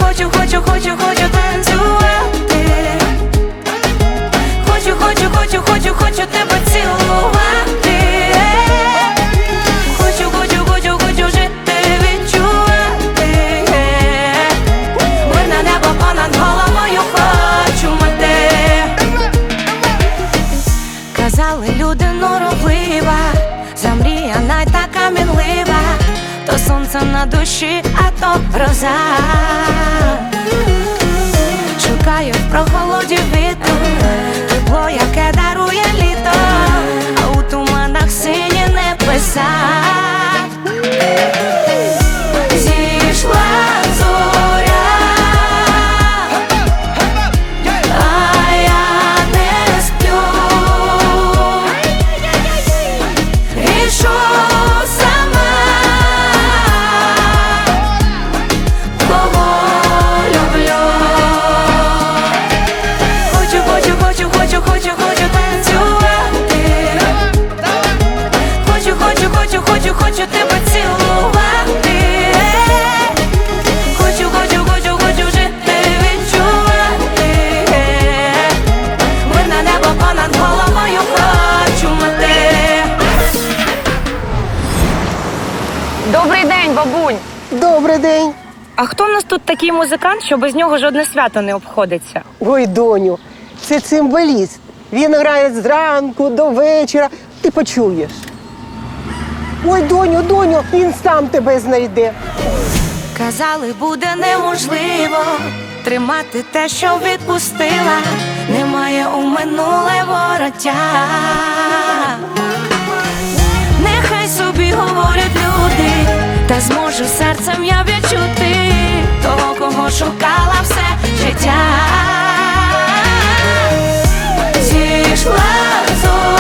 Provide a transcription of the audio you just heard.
хочу, хочу, хочу, хочу танцювати. Хочу, хочу, хочу, хочу, хочу тебе цілувати. Хочу, хочу, хочу, хочу жити, відчувати. Мирне небо понад головою хочу мати. Казали, люди норовлива, замріяна й така мінлива. То сонце на душі, а то гроза. Шукаю в прохолоді вітру тепло, яке дарує літо, а у туманах сині небеса. Зійшла зоря, а я не сплю. Рішу сама, кого люблю. Хочу, хочу, хочу, хочу, хочу, хочу танцювати. Хочу, хочу, хочу, хочу, хочу тебе цілувати. Хочу, хочу, хочу, хочу жити, відчувати. Мирне небо понад головою хочу мати. Добрий день, бабунь. Добрий день. А хто в нас тут такий музикант, що без нього жодне свято не обходиться? Ой, доню, це цимбаліст. Він грає зранку до вечора. Ти почуєш. Ой, доню, він сам тебе знайде. Казали, буде неможливо тримати те, що відпустила. Немає у минуле вороття. Нехай собі говорять люди, та зможу серцем я відчути того, кого шукала все життя. Зійшла зоря,